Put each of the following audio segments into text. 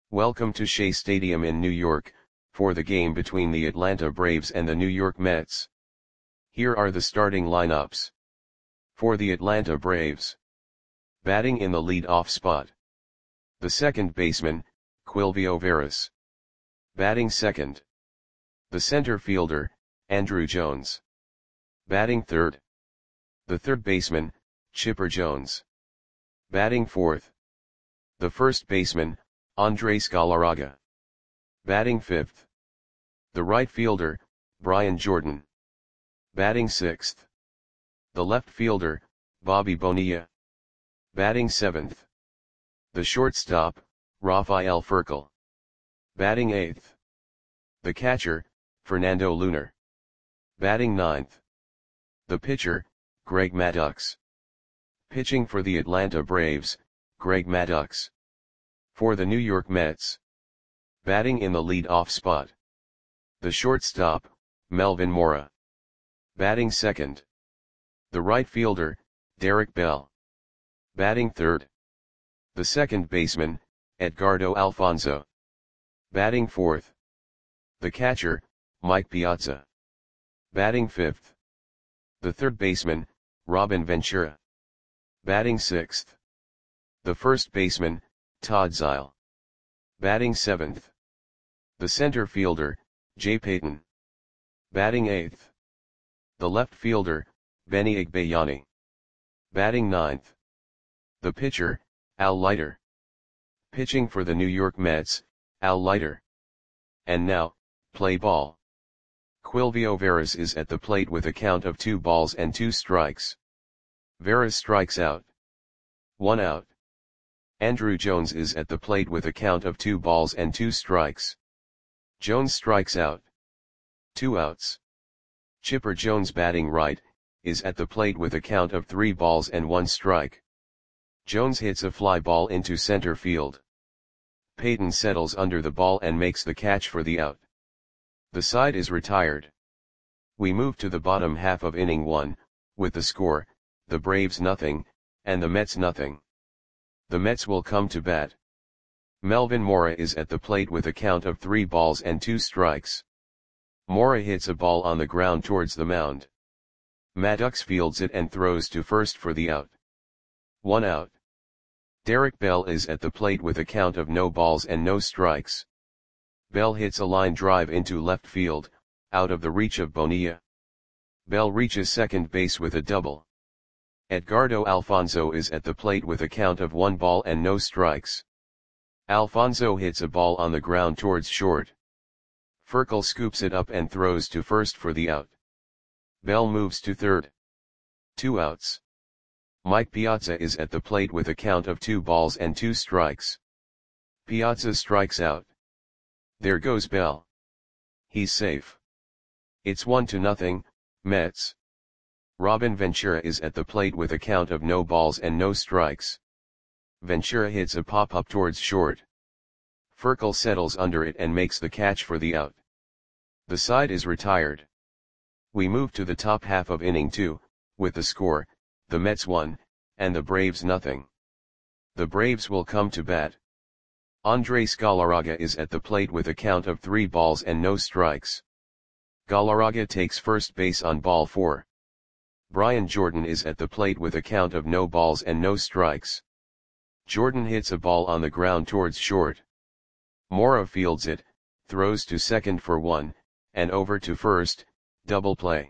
Welcome to Shea Stadium in New York, for the game between the Atlanta Braves and the New York Mets. Here are the starting lineups. For the Atlanta Braves. Batting in the lead-off spot. The second baseman, Quilvio Veras. Batting second. The center fielder, Andruw Jones. Batting third. The third baseman, Chipper Jones. Batting fourth. The first baseman, Andres Galarraga. Batting fifth. The right fielder, Brian Jordan. Batting sixth. The left fielder, Bobby Bonilla. Batting seventh. The shortstop, Rafael Furcal. Batting eighth. The catcher, Fernando Lunar. Batting ninth. The pitcher, Greg Maddux. Pitching for the Atlanta Braves, Greg Maddux. For the New York Mets. Batting in the lead-off spot. The shortstop, Melvin Mora. Batting second. The right fielder, Derek Bell. Batting third. The second baseman, Edgardo Alfonzo. Batting fourth. The catcher, Mike Piazza. Batting fifth. The third baseman, Robin Ventura. Batting sixth. The first baseman, Todd Zeile. Batting seventh. The center fielder, Jay Payton. Batting eighth. The left fielder, Benny Igbayani. Batting ninth. The pitcher, Al Leiter. Pitching for the New York Mets, Al Leiter. And now, play ball. Quilvio Veras is at the plate with a count of 2 balls and 2 strikes. Veras strikes out. 1 out. Andruw Jones is at the plate with a count of 2 balls and 2 strikes. Jones strikes out. 2 outs. Chipper Jones, batting right, is at the plate with a count of 3 balls and 1 strike. Jones hits a fly ball into center field. Payton settles under the ball and makes the catch for the out. The side is retired. We move to the bottom half of inning 1, with the score, the Braves nothing, and the Mets nothing. The Mets will come to bat. Melvin Mora is at the plate with a count of 3 balls and 2 strikes. Mora hits a ball on the ground towards the mound. Maddux fields it and throws to first for the out. 1 out. Derek Bell is at the plate with a count of no balls and no strikes. Bell hits a line drive into left field, out of the reach of Bonilla. Bell reaches second base with a double. Edgardo Alfonzo is at the plate with a count of 1 ball and no strikes. Alfonzo hits a ball on the ground towards short. Furcal scoops it up and throws to first for the out. Bell moves to third. 2 outs. Mike Piazza is at the plate with a count of 2 balls and 2 strikes. Piazza strikes out. There goes Bell. He's safe. It's 1-0, Mets. Robin Ventura is at the plate with a count of no balls and no strikes. Ventura hits a pop-up towards short. Furcal settles under it and makes the catch for the out. The side is retired. We move to the top half of inning 2, with the score, the Mets 1, and the Braves nothing. The Braves will come to bat. Andres Galarraga is at the plate with a count of 3 balls and no strikes. Galarraga takes first base on ball 4. Brian Jordan is at the plate with a count of no balls and no strikes. Jordan hits a ball on the ground towards short. Mora fields it, throws to second for 1, and over to first, double play.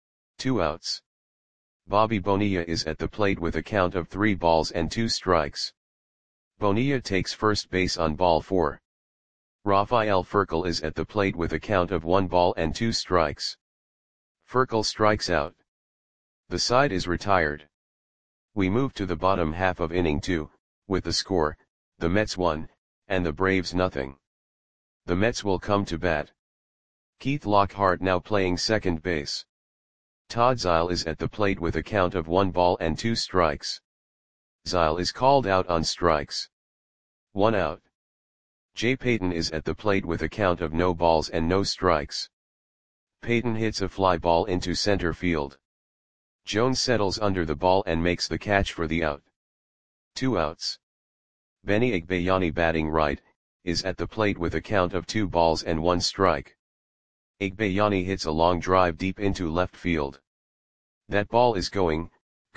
2 outs. Bobby Bonilla is at the plate with a count of 3 balls and 2 strikes. Bonilla takes first base on ball 4. Rafael Furcal is at the plate with a count of 1 ball and 2 strikes. Furcal strikes out. The side is retired. We move to the bottom half of inning 2, with the score, the Mets 1, and the Braves nothing. The Mets will come to bat. Keith Lockhart now playing second base. Todd Zeile is at the plate with a count of 1 ball and 2 strikes. Zeile is called out on strikes. 1 out. Jay Payton is at the plate with a count of no balls and no strikes. Payton hits a fly ball into center field. Jones settles under the ball and makes the catch for the out. 2 outs. Benny Igbayani batting right, is at the plate with a count of 2 balls and 1 strike. Igbayani hits a long drive deep into left field. That ball is going,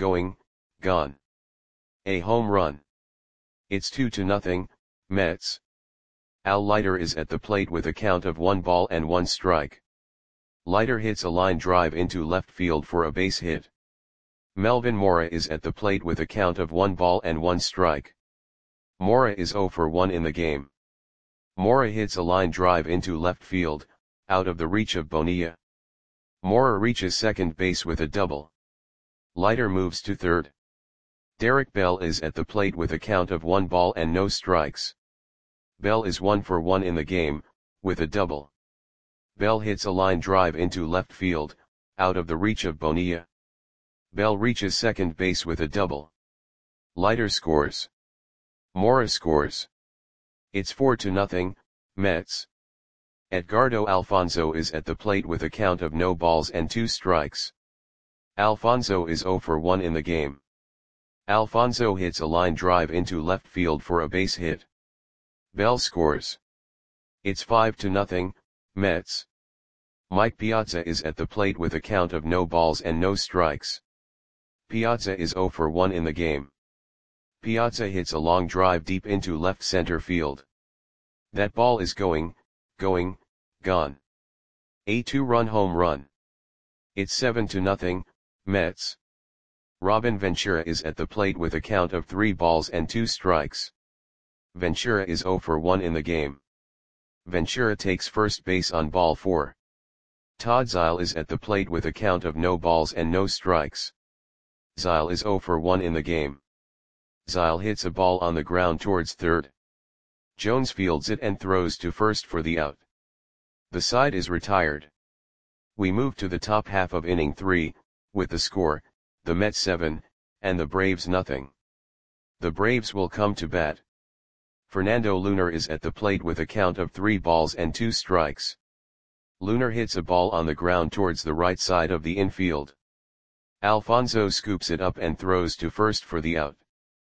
gone. A home run. It's 2-0, Mets. Al Leiter is at the plate with a count of 1 ball and 1 strike. Leiter hits a line drive into left field for a base hit. Melvin Mora is at the plate with a count of 1 ball and 1 strike. Mora is 0 for 1 in the game. Mora hits a line drive into left field, out of the reach of Bonilla. Mora reaches second base with a double. Leiter moves to third. Derek Bell is at the plate with a count of 1 ball and no strikes. Bell is 1 for 1 in the game, with a double. Bell hits a line drive into left field, out of the reach of Bonilla. Bell reaches second base with a double. Leiter scores. Mora scores. It's 4-0, Mets. Edgardo Alfonzo is at the plate with a count of no balls and 2 strikes. Alfonzo is 0 for 1 in the game. Alfonzo hits a line drive into left field for a base hit. Bell scores. It's 5-0, Mets. Mike Piazza is at the plate with a count of no balls and no strikes. Piazza is 0 for 1 in the game. Piazza hits a long drive deep into left center field. That ball is going, gone. A 2-run home run. It's 7-0, Mets. Robin Ventura is at the plate with a count of 3 balls and 2 strikes. Ventura is 0 for 1 in the game. Ventura takes first base on ball 4. Todd Zeile is at the plate with a count of no balls and no strikes. Zeile is 0 for 1 in the game. Zeile hits a ball on the ground towards third. Jones fields it and throws to first for the out. The side is retired. We move to the top half of inning 3, with the score, the Mets 7, and the Braves nothing. The Braves will come to bat. Fernando Lunar is at the plate with a count of 3 balls and 2 strikes. Lunar hits a ball on the ground towards the right side of the infield. Alfonzo scoops it up and throws to first for the out.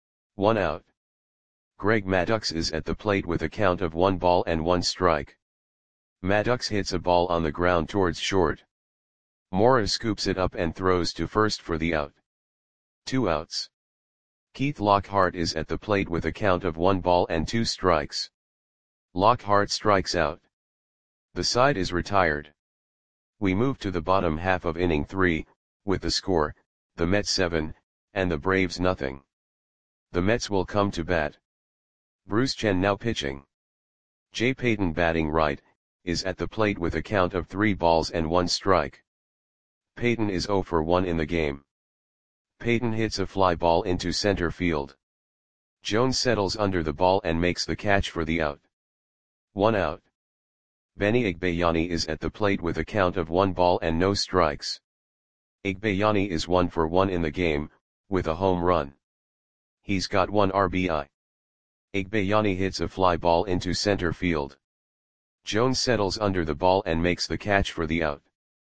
1 out. Greg Maddux is at the plate with a count of 1 ball and 1 strike. Maddux hits a ball on the ground towards short. Mora scoops it up and throws to first for the out. 2 outs. Keith Lockhart is at the plate with a count of 1 ball and 2 strikes. Lockhart strikes out. The side is retired. We move to the bottom half of inning 3, with the score, the Mets 7, and the Braves nothing. The Mets will come to bat. Bruce Chen now pitching. Jay Payton batting right, is at the plate with a count of 3 balls and 1 strike. Payton is 0 for 1 in the game. Payton hits a fly ball into center field. Jones settles under the ball and makes the catch for the out. 1 out. Benny Igbayani is at the plate with a count of 1 ball and no strikes. Igbayani is 1 for 1 in the game, with a home run. He's got 1 RBI. Igbayani hits a fly ball into center field. Jones settles under the ball and makes the catch for the out.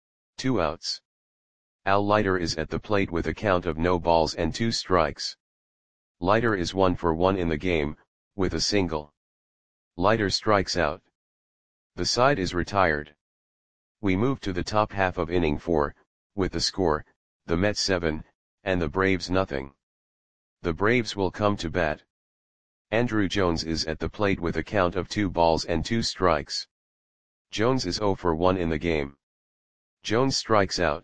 2 outs. Al Leiter is at the plate with a count of no balls and 2 strikes. Leiter is 1 for 1 in the game, with a single. Leiter strikes out. The side is retired. We move to the top half of inning 4, with the score, the Mets 7, and the Braves nothing. The Braves will come to bat. Andrew Jones is at the plate with a count of 2 balls and 2 strikes. Jones is 0 for 1 in the game. Jones strikes out.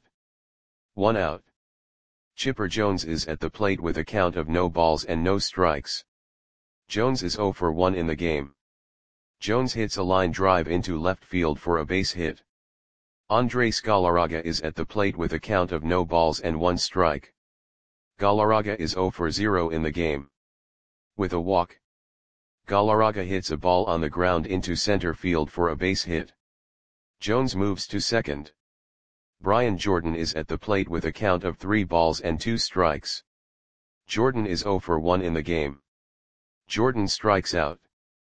1 out. Chipper Jones is at the plate with a count of no balls and no strikes. Jones is 0 for 1 in the game. Jones hits a line drive into left field for a base hit. Andres Galarraga is at the plate with a count of no balls and 1 strike. Galarraga is 0 for 0 in the game. With a walk, Galarraga hits a ball on the ground into center field for a base hit. Jones moves to second. Brian Jordan is at the plate with a count of 3 balls and 2 strikes. Jordan is 0 for 1 in the game. Jordan strikes out.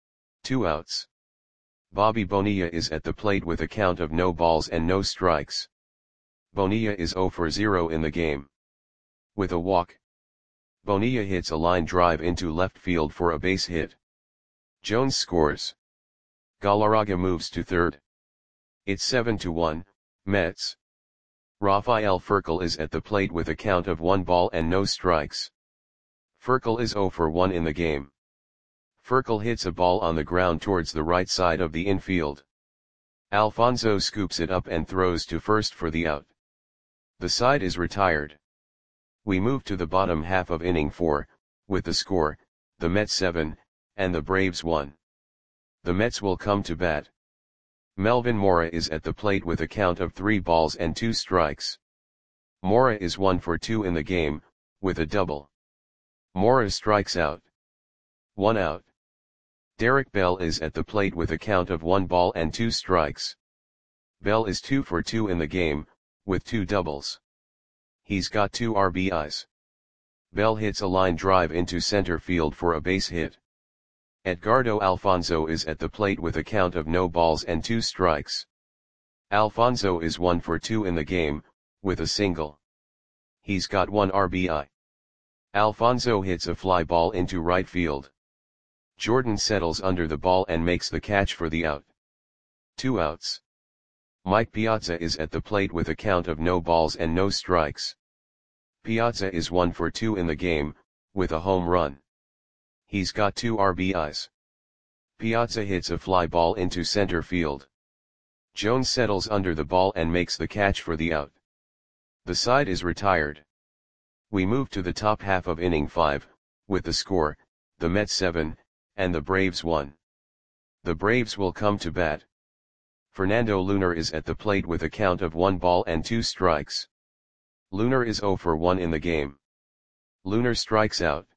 2 outs. Bobby Bonilla is at the plate with a count of no balls and no strikes. Bonilla is 0 for 0 in the game. With a walk, Bonilla hits a line drive into left field for a base hit. Jones scores. Galarraga moves to third. It's 7-1, Mets. Rafael Furcal is at the plate with a count of 1 ball and no strikes. Furcal is 0 for 1 in the game. Furcal hits a ball on the ground towards the right side of the infield. Alfonso scoops it up and throws to first for the out. The side is retired. We move to the bottom half of inning 4, with the score, the Mets 7, and the Braves 1. The Mets will come to bat. Melvin Mora is at the plate with a count of 3 balls and 2 strikes. Mora is 1 for 2 in the game, with a double. Mora strikes out. 1 out. Derek Bell is at the plate with a count of 1 ball and 2 strikes. Bell is 2 for 2 in the game, with 2 doubles. He's got 2 RBIs. Bell hits a line drive into center field for a base hit. Edgardo Alfonso is at the plate with a count of no balls and 2 strikes. Alfonso is 1 for 2 in the game, with a single. He's got 1 RBI. Alfonso hits a fly ball into right field. Jordan settles under the ball and makes the catch for the out. 2 outs. Mike Piazza is at the plate with a count of no balls and no strikes. Piazza is 1 for 2 in the game, with a home run. He's got 2 RBIs. Piazza hits a fly ball into center field. Jones settles under the ball and makes the catch for the out. The side is retired. We move to the top half of inning 5, with the score, the Mets 7, and the Braves 1. The Braves will come to bat. Fernando Lunar is at the plate with a count of 1 ball and 2 strikes. Lunar is 0 for 1 in the game. Lunar strikes out.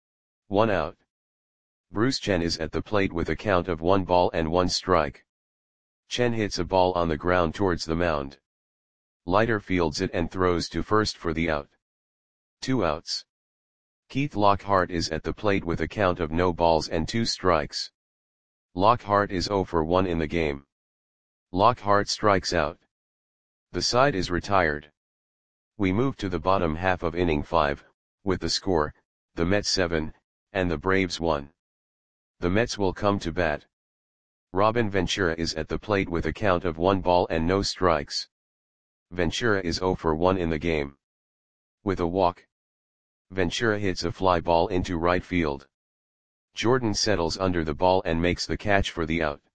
1 out. Bruce Chen is at the plate with a count of 1 ball and 1 strike. Chen hits a ball on the ground towards the mound. Leiter fields it and throws to first for the out. 2 outs. Keith Lockhart is at the plate with a count of no balls and 2 strikes. Lockhart is 0 for 1 in the game. Lockhart strikes out. The side is retired. We move to the bottom half of inning 5, with the score, the Mets 7, and the Braves 1. The Mets will come to bat. Robin Ventura is at the plate with a count of 1 ball and no strikes. Ventura is 0 for 1 in the game. With a walk. Ventura hits a fly ball into right field. Jordan settles under the ball and makes the catch for the out.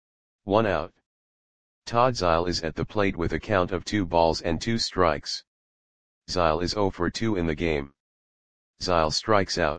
1 out. Todd Zeile is at the plate with a count of 2 balls and 2 strikes. Zeile is 0 for 2 in the game. Zeile strikes out.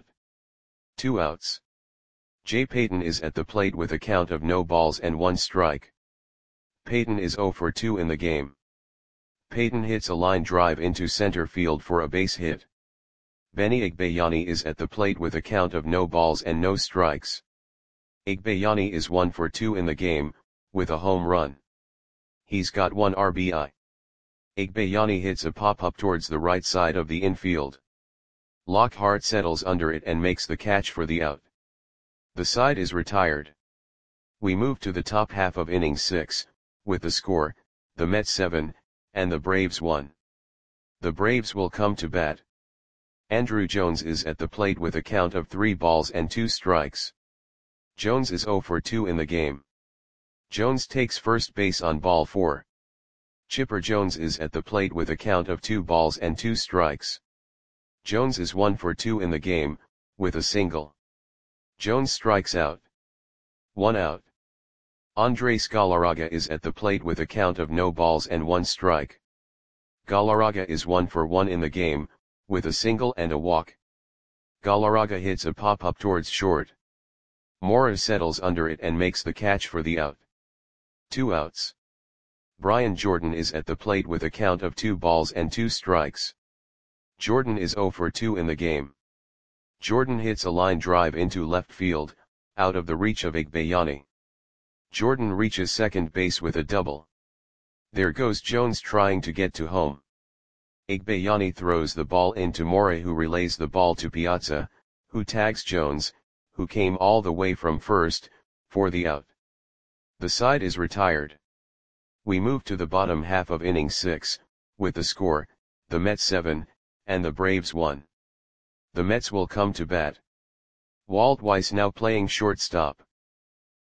2 outs. Jay Payton is at the plate with a count of no balls and 1 strike. Payton is 0 for 2 in the game. Payton hits a line drive into center field for a base hit. Benny Igbayani is at the plate with a count of no balls and no strikes. Igbayani is 1 for 2 in the game, with a home run. He's got 1 RBI. Igbayani hits a pop-up towards the right side of the infield. Lockhart settles under it and makes the catch for the out. The side is retired. We move to the top half of inning 6, with the score, the Mets 7, and the Braves 1. The Braves will come to bat. Andruw Jones is at the plate with a count of 3 balls and 2 strikes. Jones is 0 for 2 in the game. Jones takes first base on ball 4. Chipper Jones is at the plate with a count of 2 balls and 2 strikes. Jones is 1 for 2 in the game, with a single. Jones strikes out. 1 out. Andres Galarraga is at the plate with a count of no balls and 1 strike. Galarraga is 1 for 1 in the game, with a single and a walk. Galarraga hits a pop-up towards short. Mora settles under it and makes the catch for the out. 2 outs. Brian Jordan is at the plate with a count of 2 balls and 2 strikes. Jordan is 0 for 2 in the game. Jordan hits a line drive into left field, out of the reach of Igbayani. Jordan reaches second base with a double. There goes Jones trying to get to home. Igbayani throws the ball into Mora, who relays the ball to Piazza, who tags Jones, who came all the way from first, for the out. The side is retired. We move to the bottom half of inning 6, with the score, the Mets 7, and the Braves 1. The Mets will come to bat. Walt Weiss now playing shortstop.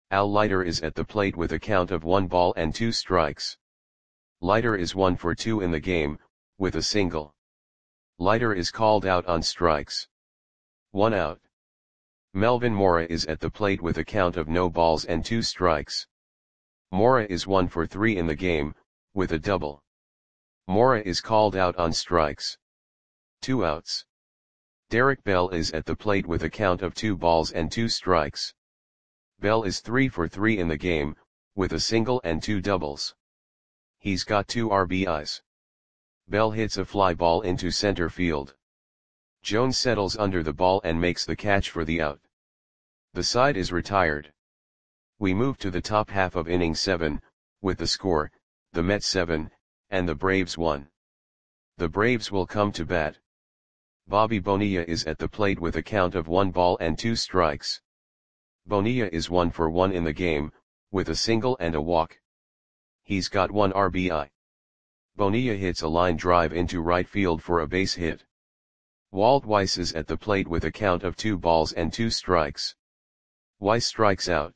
Al Leiter is at the plate with a count of 1 ball and 2 strikes. Leiter is 1 for 2 in the game, with a single. Leiter is called out on strikes. 1 out. Melvin Mora is at the plate with a count of no balls and 2 strikes. Mora is 1 for 3 in the game, with a double. Mora is called out on strikes. 2 outs. Derek Bell is at the plate with a count of 2 balls and 2 strikes. Bell is 3 for 3 in the game, with a single and 2 doubles. He's got 2 RBIs. Bell hits a fly ball into center field. Jones settles under the ball and makes the catch for the out. The side is retired. We move to the top half of inning 7, with the score, the Mets 7, and the Braves 1. The Braves will come to bat. Bobby Bonilla is at the plate with a count of 1 ball and 2 strikes. Bonilla is 1 for 1 in the game, with a single and a walk. He's got 1 RBI. Bonilla hits a line drive into right field for a base hit. Walt Weiss is at the plate with a count of 2 balls and 2 strikes. Weiss strikes out.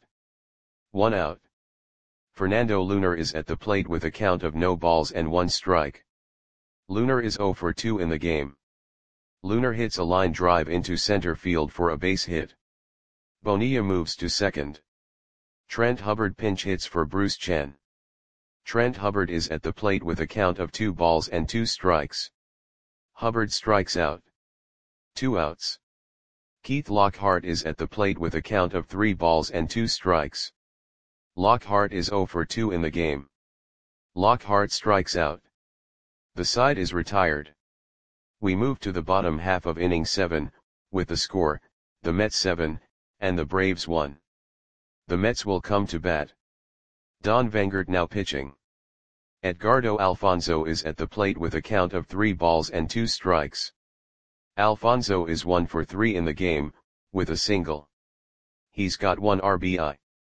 1 out. Fernando Lunar is at the plate with a count of no balls and 1 strike. Lunar is 0 for 2 in the game. Lunar hits a line drive into center field for a base hit. Bonilla moves to second. Trent Hubbard pinch hits for Bruce Chen. Trent Hubbard is at the plate with a count of 2 balls and 2 strikes. Hubbard strikes out. 2 outs. Keith Lockhart is at the plate with a count of 3 balls and 2 strikes. Lockhart is 0 for 2 in the game. Lockhart strikes out. The side is retired. We move to the bottom half of inning 7, with the score, the Mets 7, and the Braves 1. The Mets will come to bat. Don Vangert now pitching. Edgardo Alfonzo is at the plate with a count of 3 balls and 2 strikes. Alfonzo is 1 for 3 in the game, with a single. He's got 1 RBI.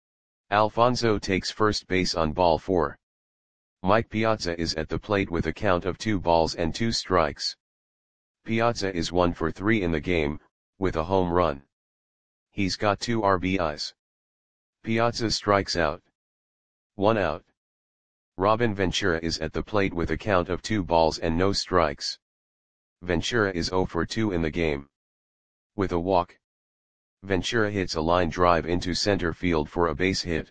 Alfonzo takes first base on ball 4. Mike Piazza is at the plate with a count of 2 balls and 2 strikes. Piazza is 1 for 3 in the game, with a home run. He's got 2 RBIs. Piazza strikes out. 1 out. Robin Ventura is at the plate with a count of 2 balls and no strikes. Ventura is 0 for 2 in the game. With a walk. Ventura hits a line drive into center field for a base hit.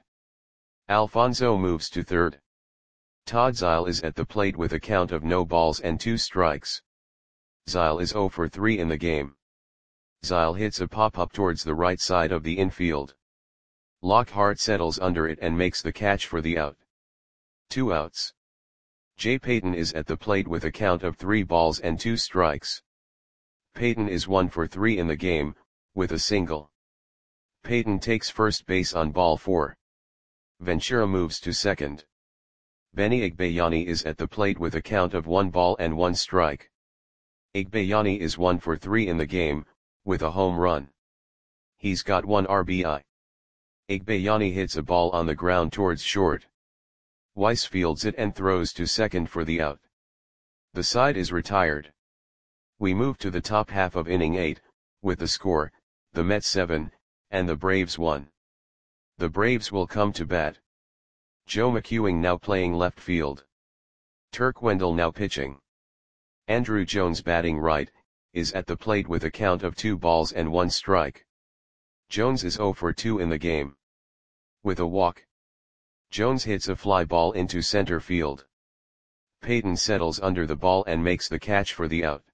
Alfonzo moves to third. Todd Zeile is at the plate with a count of no balls and 2 strikes. Zeile is 0 for 3 in the game. Zeile hits a pop-up towards the right side of the infield. Lockhart settles under it and makes the catch for the out. 2 outs. Jay Payton is at the plate with a count of 3 balls and 2 strikes. Payton is 1 for 3 in the game, with a single. Payton takes first base on ball 4. Ventura moves to second. Benny Igbayani is at the plate with a count of 1 ball and 1 strike. Igbayani is 1 for 3 in the game, with a home run. He's got 1 RBI. Igbayani hits a ball on the ground towards short. Weiss fields it and throws to second for the out. The side is retired. We move to the top half of inning 8, with the score, the Mets 7, and the Braves 1. The Braves will come to bat. Joe McEwing now playing left field. Turk Wendell now pitching. Andrew Jones batting right, is at the plate with a count of 2 balls and 1 strike. Jones is 0 for 2 in the game. With a walk. Jones hits a fly ball into center field. Payton settles under the ball and makes the catch for the out.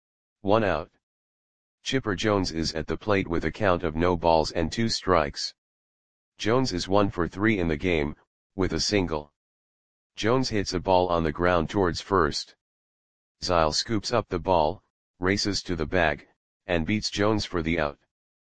1 out. Chipper Jones is at the plate with a count of no balls and 2 strikes. Jones is 1 for 3 in the game, with a single. Jones hits a ball on the ground towards first. Zeile scoops up the ball, races to the bag, and beats Jones for the out.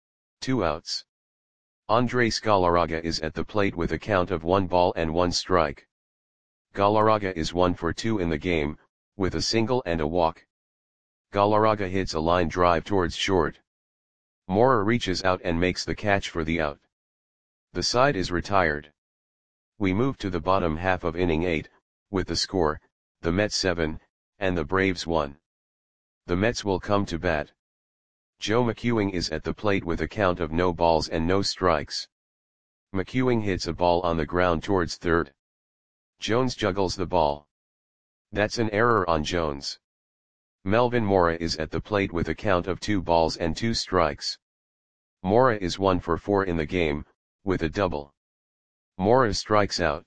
2 outs. Andres Galarraga is at the plate with a count of 1 ball and 1 strike. Galarraga is 1 for 2 in the game, with a single and a walk. Galarraga hits a line drive towards short. Mora reaches out and makes the catch for the out. The side is retired. We move to the bottom half of inning 8, with the score, the Mets 7, and the Braves 1. The Mets will come to bat. Joe McEwing is at the plate with a count of no balls and no strikes. McEwing hits a ball on the ground towards third. Jones juggles the ball. That's an error on Jones. Melvin Mora is at the plate with a count of 2 balls and 2 strikes. Mora is 1 for 4 in the game, with a double. Mora strikes out.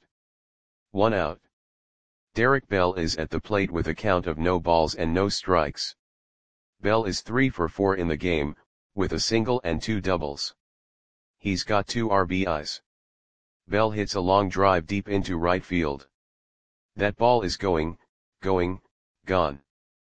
1 out. Derek Bell is at the plate with a count of no balls and no strikes. Bell is 3 for 4 in the game, with a single and 2 doubles. He's got 2 RBIs. Bell hits a long drive deep into right field. That ball is going, gone.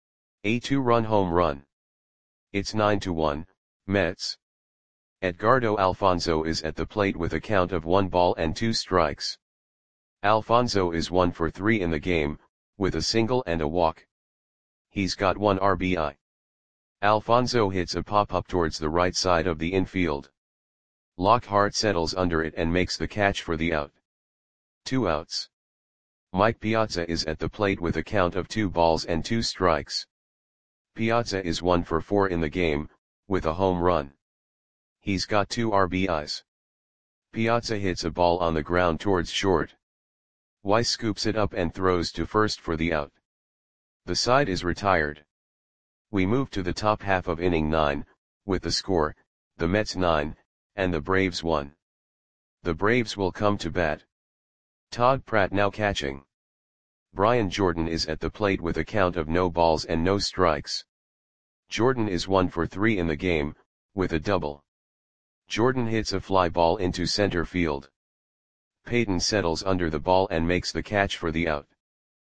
A 2-run home run. It's 9-1, Mets. Edgardo Alfonzo is at the plate with a count of 1 ball and 2 strikes. Alfonzo is 1 for 3 in the game, with a single and a walk. He's got 1 RBI. Alfonzo hits a pop-up towards the right side of the infield. Lockhart settles under it and makes the catch for the out. 2 outs. Mike Piazza is at the plate with a count of 2 balls and 2 strikes. Piazza is 1 for 4 in the game, with a home run. He's got 2 RBIs. Piazza hits a ball on the ground towards short. Weiss scoops it up and throws to first for the out. The side is retired. We move to the top half of inning 9, with the score, the Mets 9, and the Braves 1. The Braves will come to bat. Todd Pratt now catching. Brian Jordan is at the plate with a count of no balls and no strikes. Jordan is 1 for 3 in the game, with a double. Jordan hits a fly ball into center field. Payton settles under the ball and makes the catch for the out.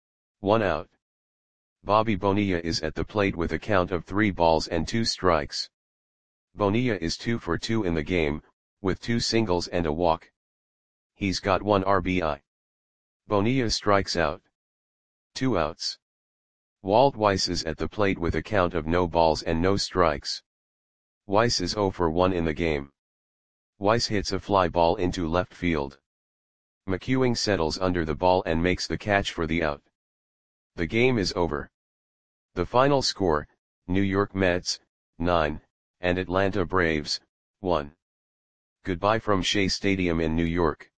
1 out. Bobby Bonilla is at the plate with a count of 3 balls and 2 strikes. Bonilla is 2 for 2 in the game, with 2 singles and a walk. He's got 1 RBI. Bonilla strikes out. 2 outs. Walt Weiss is at the plate with a count of no balls and no strikes. Weiss is 0 for 1 in the game. Weiss hits a fly ball into left field. McEwing settles under the ball and makes the catch for the out. The game is over. The final score, New York Mets, 9, and Atlanta Braves, 1. Goodbye from Shea Stadium in New York.